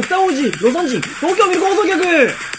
北大路、魯山人、東京ミルク放送局。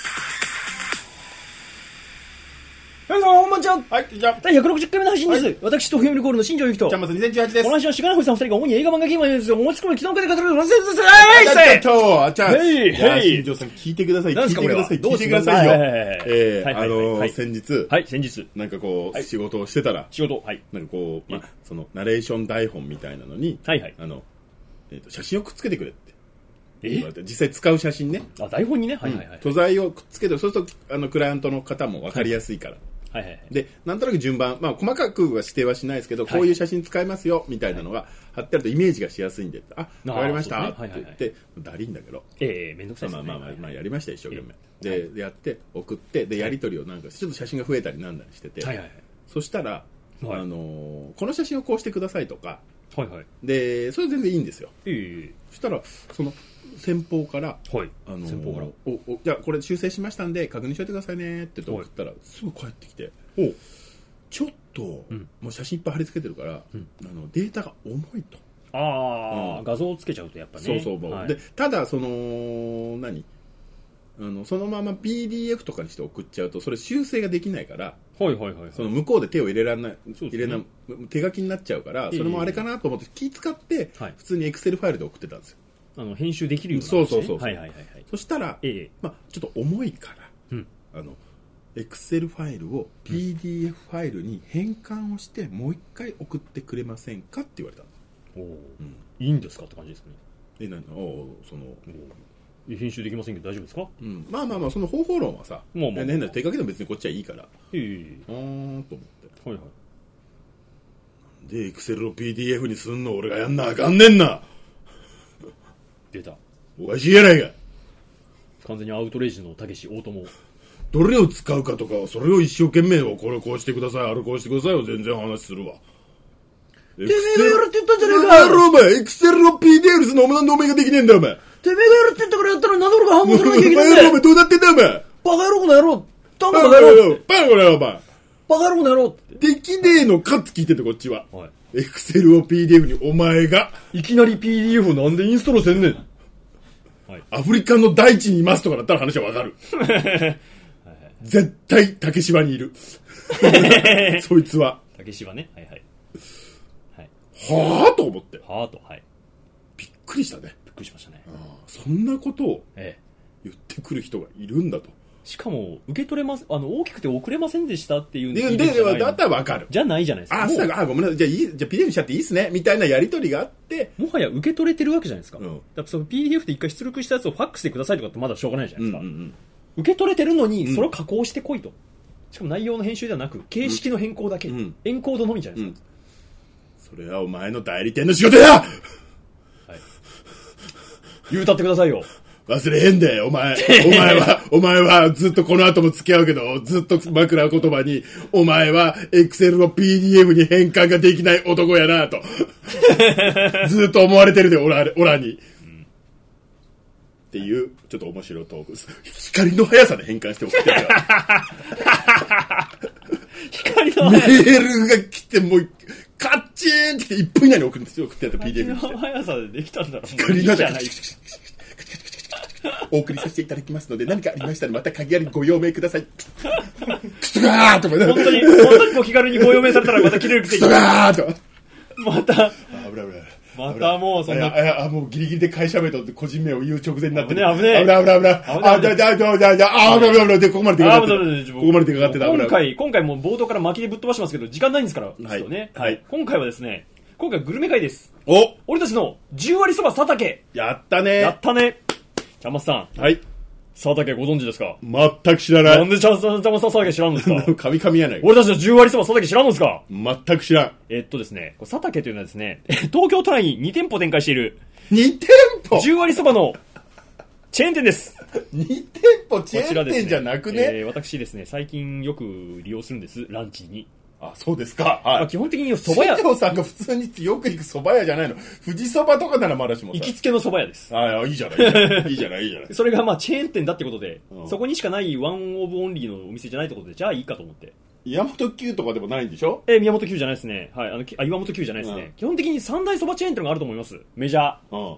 皆様、こんばんちは。 はい、じゃあ、 第160回目の配信です。はい、私、東京ミルクホールの新庄ゆきと。 ジャンマス2018です。 この話は、しがなほいさん2人が主に映画漫画ゲームです。お持ち込み、昨日から語る話です。 じゃあ、新庄さん聞いてください。聞いてください。聞いてくださいよ。先日。 はい、先日。 なんかこう、仕事をしてたら。 仕事、はい。 なんかこう、その、ナレーション台本みたいなのに、 はいはい。 写真をくっつけてくれって。実際使う写真ね。 あ、台本にね。はいはいはい。 素材をくっつけて、そうすると、クライアントの方も分かりやすいから。 はいはいはい、 で、なんとなく順番、細かくは指定はしないですけど、こういう写真使いますよ、みたいなのが貼ってあるとイメージがしやすいんで、わかりましたって言って、だりんだけど、 めんどくさいですね。 まあ、やりました一生懸命。で、やって、送って、で、やり取りをなんか、ちょっと写真が増えたりなんだりしてて、そしたら、この写真をこうしてくださいとか、で、それ全然いいんですよ。そしたら、その、先方から、じゃあこれ修正しましたんで確認しといてくださいねって送ったらすぐ帰ってきて、ちょっと、もう写真いっぱい貼り付けてるから、データが重いと。 画像をつけちゃうとやっぱね。 そう、でただそのそのまま PDF とかにして送っちゃうとそれ修正ができないから、その向こうで手を入れられない、手書きになっちゃうから、それもあれかなと思って気使って普通に Excel ファイルで送ってたんですよ。 編集できるような、 そう。そしたら、ちょっと重いから、Excel ファイルを PDF ファイルに変換をしてもう一回送ってくれませんかって言われたんです。 いいんですかって感じですね。編集できませんけど大丈夫ですか？ まあその方法論はさ、変な手書きでも別にこっちはいいから。と思って。で Excel を PDF にすんの俺がやんなあかんねんな。 出た。 おかしいやないか。 完全にアウトレイジのたけし大友。 どれを使うかとかそれを一生懸命これこうしてください、あれこうしてくださいを全然話するわ。 てめえがやるって言ったんじゃねえか。 お前エクセルの PDF すんのなんでお前ができねえんだお前。 てめえがやるって言ったからやったらなんで俺が反応するなきゃいけないんだよ。 お前どうなってんだお前。 バカ野郎この野郎。バカ野郎。 バカ野郎お前。 バカ野郎この野郎。 できねえのかって聞いててこっちは。エクセルを PDF にお前がいきなり PDF をなんでインストールせんねん。 アフリカの大地にいますとかだったら話はわかる。絶対竹芝にいる。そいつは。 竹芝ね。 はぁと思って。びっくりしたね。 びっくりしましたね。 そんなことを言ってくる人がいるんだと。 しかも受け取れます、大きくて送れませんでしたっていうんでだったらわかる。 じゃないじゃないですか。 ごめんなさい。じゃあ PDF にしちゃっていいっすねみたいなやり取りがあって、 もはや受け取れてるわけじゃないですか。だからその PDF で一回出力したやつをファックスでくださいとかってまだしょうがないじゃないですか。受け取れてるのにそれを加工してこいと。しかも内容の編集ではなく形式の変更だけ、エンコードのみじゃないですか。 それはお前の代理店の仕事や。 言うたってくださいよ。 忘れへんで、お前はずっとこの後も付き合うけど、ずっと枕言葉に、お前は Excel の PDF に変換ができない男やなと。ずっと思われてるで、オラに。っていう、ちょっと面白いトークです。光の速さで変換して送ってるから。 光の速さ。 メールが来て、もう、カッチーンって来て1分以内に送ってやった PDF にして。 光の速さでできたんだろう。 光の速さ。お送りさせていただきますので何かありましたらまた鍵ありにご用命ください。クソガーとか本当にお気軽にご用命されたらまた切れるくせにクソガーとまたまたもうそんなもうギリギリで会社名と個人名を言う直前になって危ね危ないでここまで手がかかってた。 今回もう冒頭から巻きでぶっ飛ばしますけど時間ないんですから今回はですね、今回グルメ会です。俺たちの10割そば佐竹。 やったねちゃんまつさん。佐竹ご存知ですか？ 全く知らない。 なんでちゃんまつさん佐竹知らんのですか？ 神やない。 俺たちの10割そば佐竹知らんのですか？ 全く知らん。 ですね、佐竹というのはですね、東京都内に2店舗展開している。 2店舗 ?10 割そばのチェーン店です。 2店舗チェーン店じゃなくね？ 私ですね、最近よく利用するんです、ランチに。 あ、そうですか。 基本的に蕎麦屋。 新庄さんが普通によく行く蕎麦屋じゃないの。富士蕎麦とかならまだしもさ。 行きつけの蕎麦屋です。 いいじゃない。いいじゃない。 それがチェーン店だってことで、そこにしかないワンオブオンリーのお店じゃないってことで、じゃあいいかと思って。 岩本九とかでもないんでしょ？ 宮本九じゃないですね。岩本九じゃないですね。基本的に三大蕎麦チェーン店があると思います。メジャー。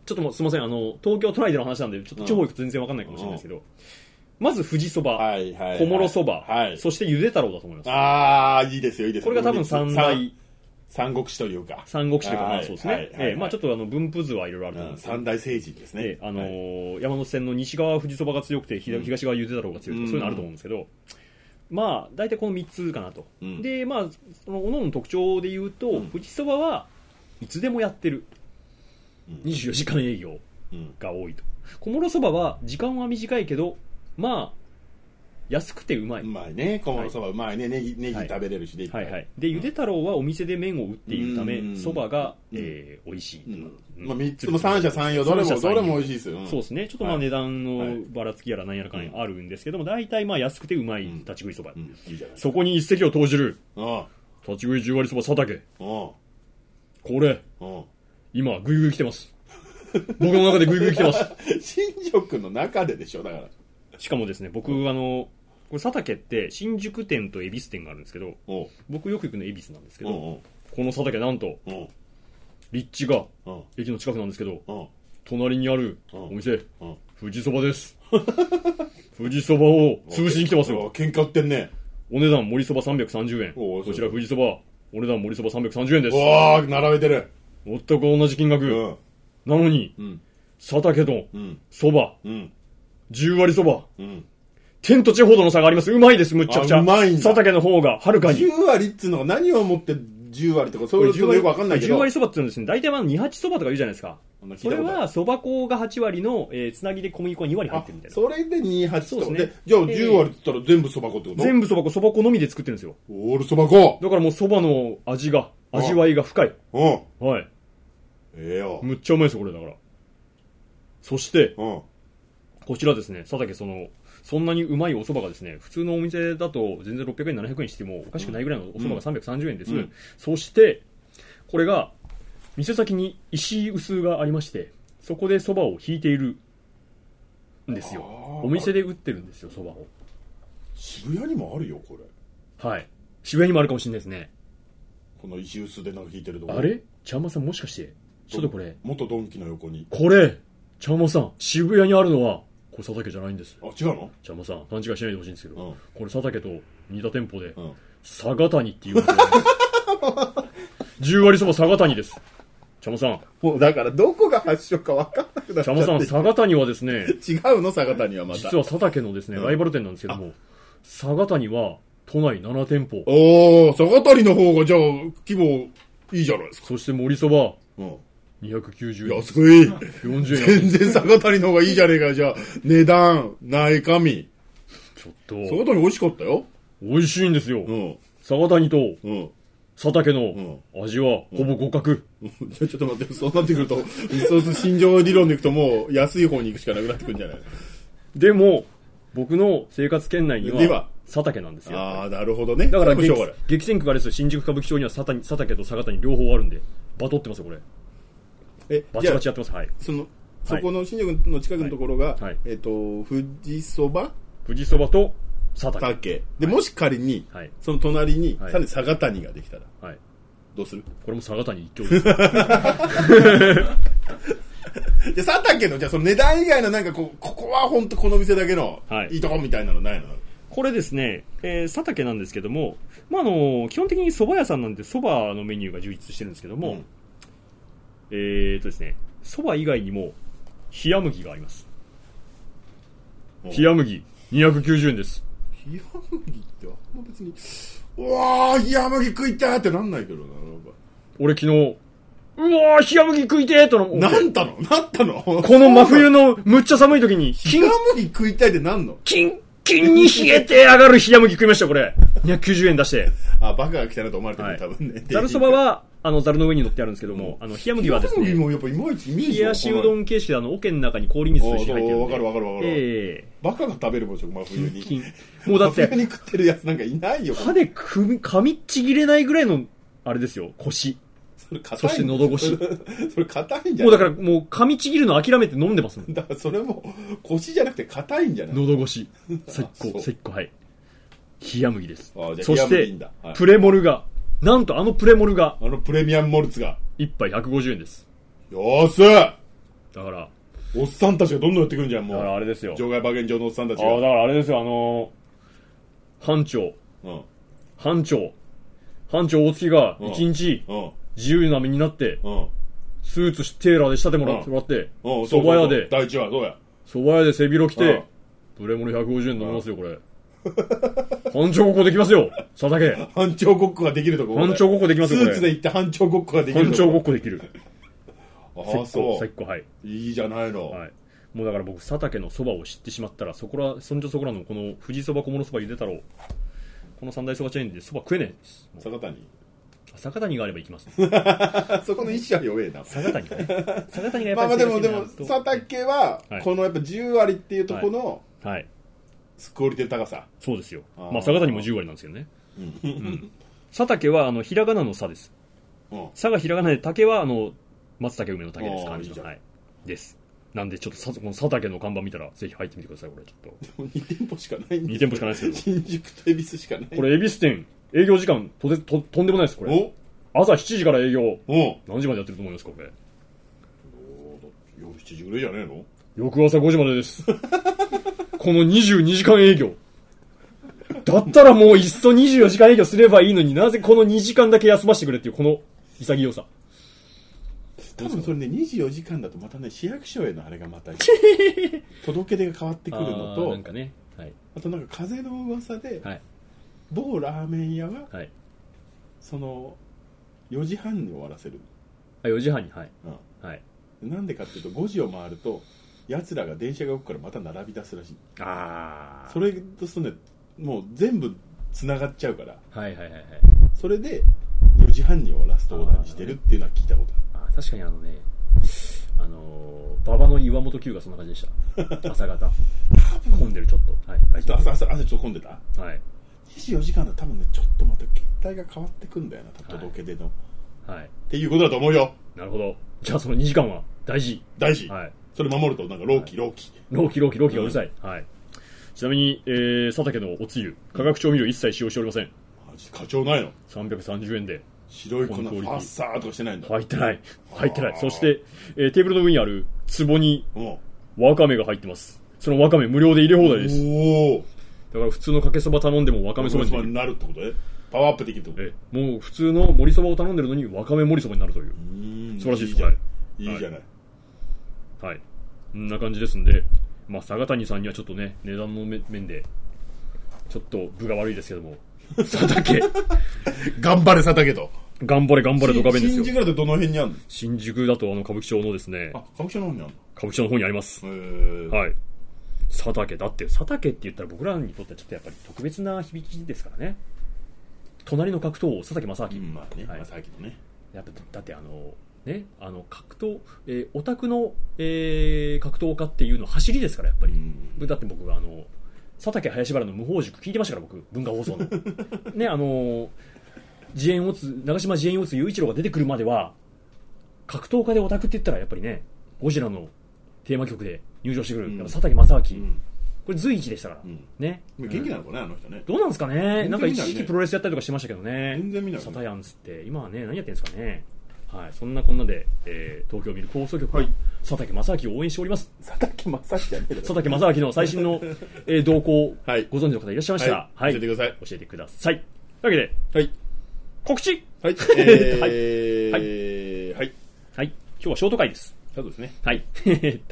ちょっともうすみません、東京都内での話なんで、ちょっと地方行くと全然わかんないかもしれないですけど、まず富士そば、小諸そば、そしてゆで太郎だと思います。 ああ、いいですよ、いいですよ。 これが多分三大。 三国志というか。 三国志というか、まあそうですね。まあちょっと分布図はいろいろあると思うんですけど。 三大聖人ですね。 山手線の西側富士そばが強くて、東側ゆで太郎が強いとか、そういうのあると思うんですけど、まあ大体この3つかなと。で、まあ、その各々の特徴で言うと、富士そばはいつでもやってる。24時間営業が多いと。小諸そばは時間は短いけど、まあ、安くてうまい。 うまいね。小諸そばうまいね。ネギ食べれるしで。 はいはい。で、ゆで太郎はお店で麺を売っているため、そばが美味しい。 まあ3つも三者三様、どれも美味しいですよ。 そうですね。ちょっとまあ値段のばらつきやらなんやらかんやあるんですけども、大体まあ安くてうまい立ち食いそば。そこに一石を投じる。立ち食い10割そば佐竹。これ、今、ぐいぐい来てます。僕の中でぐいぐい来てます。 新宿の中ででしょ、だから。 しかもですね、僕、これ佐竹って新宿店と恵比寿店があるんですけど、僕よく行くの恵比寿なんですけど、この佐竹なんと、立地が駅の近くなんですけど、隣にあるお店、富士そばです。富士そばを潰しに来てますよ。 喧嘩売ってんね。 お値段盛りそば330円。こちら富士そば、お値段盛りそば330円です。 わー、並べてる。 全く同じ金額。なのに、佐竹とそば、10割そば、天と地ほどの差があります。うまいです、むっちゃくちゃ。 うまいんだ。 佐竹の方がはるかに。 10割っつうのが何をもって10割とか、そういうのよくわかんないけど。 10割そばって言うんですね。大体二八そばとか言うじゃないですか。それはそば粉が8割の、つなぎで小麦粉が2割入ってるみたいな。 それで28とかで、じゃあ10割って言ったら全部そば粉ってこと？ 全部そば粉のみで作ってるんですよ。 オールそば粉。 だからもうそばの味わいが深い。はい。むっちゃうまいですよ、これだから。そして、こちらですね、佐竹そんなにうまいお蕎麦がですね、普通のお店だと全然600円、700円してもおかしくないぐらいのお蕎麦が330円です。そして、これが、店先に石臼がありまして、そこで蕎麦を引いているんですよ。お店で売ってるんですよ、蕎麦を。 渋谷にもあるよ、これ。 はい。渋谷にもあるかもしれないですね。 この石臼でなんか引いてるところ。 あれちゃんまさんもしかして、ちょっとこれ。 元ドンキの横に。 これ、ちゃんまさん、渋谷にあるのは、これ佐竹じゃないんです。 あ、違うの？ ちゃんまさん、勘違いしないでほしいんですけど、これ佐竹と似た店舗で、佐賀谷っていう店があります。10割そば佐賀谷です。ちゃんまさん。 もうだからどこが発祥か分かんなくなっちゃって。 ちゃんまさん、佐賀谷はですね、 違うの佐賀谷はまた。 実は佐竹のですね、ライバル店なんですけども、佐賀谷は都内7店舗。 おー、佐賀谷の方がじゃあ規模いいじゃないですか。 そして森そば。290円。 安い。 40円。 全然佐賀谷の方がいいじゃねえか。じゃあ、値段、中身。 ちょっと。 佐賀谷美味しかったよ。 美味しいんですよ。佐賀谷と、佐竹の味はほぼ互角。 ちょっと待って、そうなってくると、そうする心情理論でいくともう安い方に行くしかなくなってくるんじゃない？ でも、僕の生活圏内には、佐竹なんですよ。 ああ、なるほどね。 だから激戦区がですよ、新宿歌舞伎町には佐竹と佐賀谷両方あるんで、バトってますよ、これ。バチバチやってます。はい。 そこの新宿の近くのところが、富士そばと佐竹。 で、もし仮に、その隣に、さらに佐賀谷ができたら、どうする？ これも佐賀谷一強です。 で、佐竹の、じゃあその値段以外のなんかここは本当この店だけの、いいとこみたいなのないの？ これですね、佐竹なんですけども、まあ基本的に蕎麦屋さんなんで蕎麦のメニューが充実してるんですけども、ですね、蕎麦以外にも、冷麦があります。冷麦、290円です。 冷麦ってあんま別に、うわー、冷麦食いたいってなんないけどな。 俺昨日、うわー、冷麦食いてーとの。 なったのこの真冬のむっちゃ寒い時に、 冷麦食いたいってなんの？ キンキンに冷えて上がる冷麦食いました、これ。290円出して。 あ、バカが来たなと思われてる、多分ね。 ざるそばは、ざるの上に乗ってあるんですけども、冷麦はですね、 冷麦もやっぱいまいちイメージ冷やしうどん形式で桶の中に氷水として入ってるんで。 わかる。バカが食べるもん、真冬に。 もうだって、 真冬に食ってるやつなんかいないよ。 歯で噛みちぎれないぐらいの、あれですよ、腰。そして喉越し。 それ硬いんじゃない？ もうだからもう噛みちぎるの諦めて飲んでますもん。 だからそれも腰じゃなくて硬いんじゃない？ 喉越し。最高、はい。冷麦です。そして、プレモルが、なんとプレモルが、 プレミアムモルツが、 1杯150円です。 よーし！ だからおっさんたちがどんどんやってくるんじゃん。もうだからあれですよ、 場外馬券場のおっさんたちが。 だからあれですよ、班長、班長大月が一日自由な身になって、スーツテーラーで仕立てもらって、蕎麦屋で、 第一はどうや、 蕎麦屋で背広着て、プレモル150円飲みますよ、これ。班長ごっこできますよ、佐竹。 班長ごっこができるとこ。 班長ごっこできますよ、 スーツで行って班長ごっこができる。 班長ごっこできる。 ああ、そう。 最高、はい。 いいじゃないの。 はい。もうだから僕、佐竹の蕎麦を知ってしまったら、そんじょそこらのこの富士蕎麦小諸蕎麦ゆで太郎、この三大蕎麦チェーンで蕎麦食えねえんです。酒谷があれば行きます、ね、 そこの意思は弱えな。 酒谷がね。酒谷がやっぱりまあでも佐竹は、このやっぱ10割っていうところの、はい。クオリティの高さ。 そうですよ。まあ酒谷も10割なんですけどね。佐竹はひらがなの佐です。佐がひらがなで竹は松竹梅の竹です。漢字の。はい。です。なんでちょっとこの佐竹の看板見たらぜひ入ってみてください。これちょっと。 2店舗しかないんです。 2店舗しかないですけど。 新宿と恵比寿しかない。 これ恵比寿店営業時間とんでもないです。これ。朝7時から営業。何時までやってると思いますかこれ。 夜7時ぐらいじゃねえの？ 翌朝5時までです。この22時間営業。だったらもういっそ24時間営業すればいいのになぜこの2時間だけ休ませてくれっていうこの潔さ。 多分それね24時間だとまたね市役所へのあれがまた届け出が変わってくるのとなんかね、はい、 あとなんか風の噂で、はい、某ラーメン屋は、はい、その4時半に終わらせる。 4時半にはい、 はい、なんでかっていうと5時を回ると奴らが電車が動くからまた並び出すらしい。それとするとねもう全部つながっちゃうから、はいはいはいはい、それで4時半に終わらすとオーダーにしてるっていうのは聞いたことある。 確かに馬場の岩本九がそんな感じでした朝方混んでるちょっと、はい、 朝ちょっと混んでた。 はい、 24時間だと多分ねちょっとまた携帯が変わってくんだよな届け出の、はい、っていうことだと思うよ。 なるほど。じゃあその2時間は大事、 はい、それ守るとなんか朗希がうるさい、はい。ちなみに、佐竹のおつゆ化学調味料一切使用しておりません。 課長ないの ？330円で白い粉ファッサーとかしてないんだ。 入ってない。そして、テーブルの上にある壺にわかめが入ってます。そのわかめ無料で入れ放題です。だから普通のかけそば頼んでもわかめそばになるってことでパワーアップできるってこと。 もう普通の盛りそばを頼んでるのにわかめ盛りそばになるという素晴らしいです。 いいじゃない。 はい、こんな感じですんで、まあ佐賀谷さんにはちょっとね値段の面でちょっと分が悪いですけども佐竹頑張れ佐竹と頑張れドカベンですよ。 新宿だとどの辺にあるの？ 新宿だと歌舞伎町のですね。 歌舞伎町の方にあるの？ 歌舞伎町の方にあります。はい。佐竹だって佐竹って言ったら僕らにとってはちょっとやっぱり特別な響きですからね。隣の格闘王佐竹正明、 まあね、はい、正明のね。 やっぱだってね、格闘、オタクの、格闘家っていうの走りですからやっぱり。だって僕は佐竹林原の無法塾聞いてましたから僕文化放送のね長島自演を打つ雄一郎が出てくるまでは格闘家でオタクって言ったらやっぱりねゴジラのテーマ曲で入場してくる、佐竹正明、これ随一でしたから、ね。 元気なのかねあの人ね。 どうなんですかね。なんか一時期プロレスやったりとかしてましたけどね。 全然見ない。 サタヤンスって今はね何やってるんですかね。はい、そんなこんなで、東京ミルク放送局は佐竹正明を応援しております。 佐竹正明じゃねえだろ。 佐竹正明の最新の、動向、はい、ご存知の方いらっしゃいましたら、 はい、教えてください。 教えてください。というわけで、はい、告知。 はい。 はい。はい。今日はショート回です。 そうですね。 はい。こ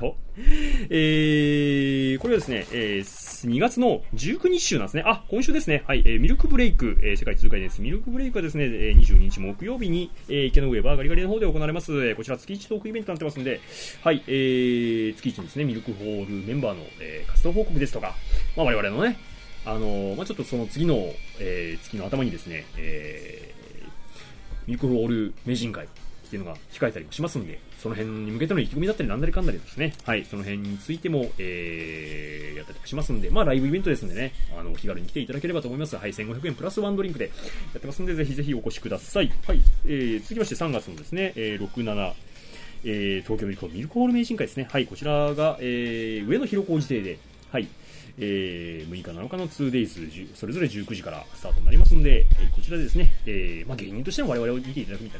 れはですね、2月の19日週なんですね。今週ですね。はい。ミルクブレイク、世界通会です。ミルクブレイクはですね、22日木曜日に、池の上バーガリガリの方で行われます。こちら月1トークイベントになってますんで、はい。月1ですね、ミルクホールメンバーの、活動報告ですとか、まあ我々のね、ちょっとその次の、月の頭にですね、ミルクホール名人会っていうのが控えたりもしますんで、その辺に向けての意気込みだったりなんだりかんだりですね、はい、その辺についても、やったりとかしますんで、まあライブイベントですんでね、お気軽に来ていただければと思います。はい、1500円プラスワンドリンクでやってますんで、ぜひぜひお越しください。はい、続きまして3月のですね、6、7、東京ミルクホール名人会ですね。はい、こちらが、上野広小路邸で、はい、6日7日の 2days それぞれ19時からスタートになりますので、こちらでですね、まあ芸人としての我々を見ていただくみたいな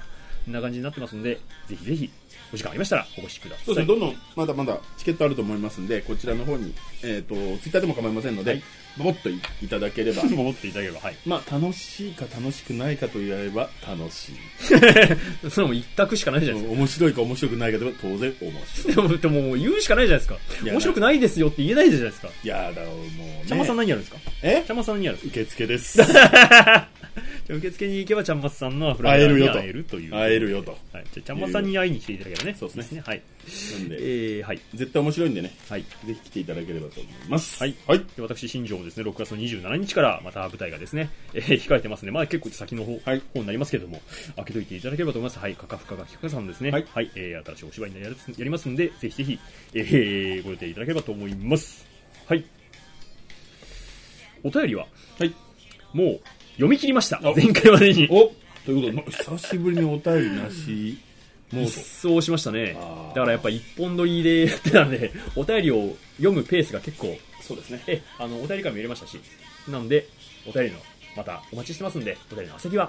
こんな感じになってますんで、ぜひぜひお時間ありましたらお越しください。 そうですね、どんどんまだまだチケットあると思いますんで、こちらの方に、ツイッターでも構いませんので、はい、ボッといただければボッといただければ、はい、 まあ楽しいか楽しくないかと言えば楽しいそれも一択しかないじゃないですか。 面白いか面白くないかと当然面白いでも言うしかないじゃないですか。面白くないですよって言えないじゃないですか。 いやだろうもう、ね、 ちゃんまさん何やるんですか。ちゃんまさん何やるんですか。 受付です受付に行けばちゃんまつさんのフライヤーに会えるという。 会えるよと。 はい。じゃあちゃんまつさんに会いに来ていただければね。 そうですね。 はい。 なんで、はい。絶対面白いんでね。はい。ぜひ来ていただければと思います。 はい。はい。で私、新庄もですね、6月の27日からまた舞台がですね、控えてますんで、まあ結構先の方になりますけれども、開けといていただければと思います。はい。かかふかがきかさんですね。はい。はい。新しいお芝居にやりますんで、ぜひぜひ、ご予定いただければと思います。はい。お便りは、はい。もう、読み切りました。前回までに。 ということで、久しぶりにお便りなしモード。そうしましたね。だからやっぱ一本撮りでやってたんで、お便りを読むペースが結構。 そうですね。 お便り会も入れましたし。なんで、お便りの、またお待ちしてますんで、お便りの宛先は、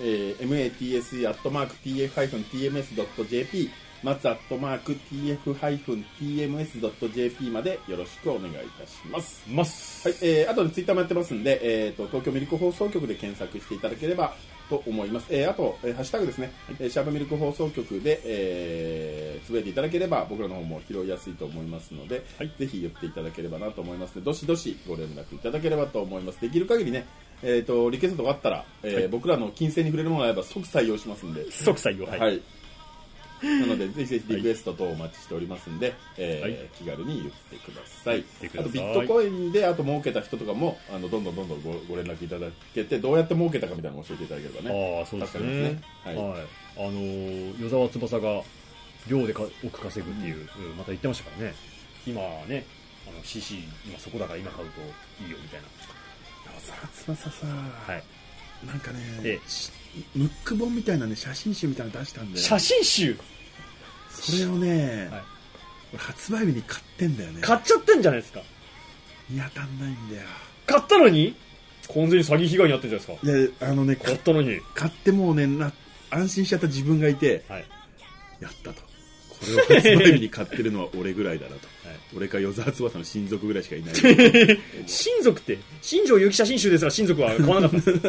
matse@tf-tms.jp matz@tf-tms.jp までよろしくお願いいたします。はい。あとでツイッターもやってますんで、東京ミルク放送局で検索していただければと思います。あと、ハッシュタグですね、シャープミルク放送局で、つぶやいていただければ僕らの方も拾いやすいと思いますので、はい、ぜひ言っていただければなと思いますので、どしどしご連絡いただければと思います。できる限りね、リクエストがあったら、僕らの金銭に触れるものがあれば即採用しますんで。 即採用、 はい。なので、ぜひぜひリクエスト等お待ちしておりますんで、気軽に言ってください。あと、ビットコインで、あと儲けた人とかも、どんどんご連絡いただけて、どうやって儲けたかみたいなのを教えていただければね。 ああ、そうですね。はい。与沢翼が、量で億稼ぐっていう、また言ってましたからね。今ね、CC、今そこだから今買うといいよみたいな。 与沢翼さ、 はい。 なんかね、ムック本みたいなね、写真集みたいなの出したんで。 写真集それをね、発売日に買ってんだよね。 買っちゃってんじゃないですか。 見当たんないんだよ。 買ったのに完全に詐欺被害に遭ってるじゃないですか。 いや、 買ったのに。 買ってもうね、安心しちゃった自分がいて、やったと。これを発売日に買ってるのは俺ぐらいだなと。俺か与沢翼の親族ぐらいしかいない。 親族って、新庄由紀写真集ですら親族は買わなかったです。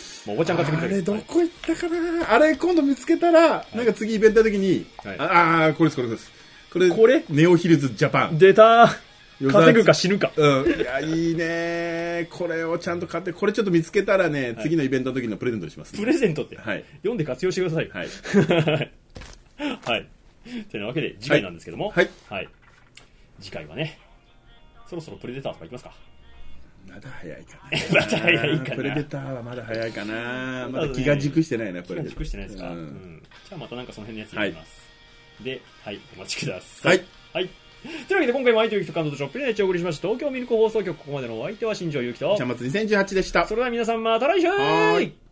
もうおばちゃんがあれどこ行ったかな、あれ今度見つけたら、なんか次イベントの時に、これです。これネオヒルズジャパン。 出たー。稼ぐか死ぬか。 いや、いいね、これをちゃんと買って、これちょっと見つけたらね、次のイベントの時のプレゼントにします。 プレゼントって、読んで活用してください。はい。というわけで、次回なんですけども、次回はね、そろそろプレデターとかいきますか。 まだ早いかな。 まだ早いかな。 プレデターはまだ早いかな。まだ気が熟してないな、 これ。気が熟してないですか。じゃあまたなんかその辺のやつやります。で、お待ちください。はい。というわけで今回も愛とゆきと感動とショップでお送りしました。東京ミルク放送局、ここまでのお相手は新庄ゆきと。 ちゃんまつ2018でした。 それでは皆さんまた来週。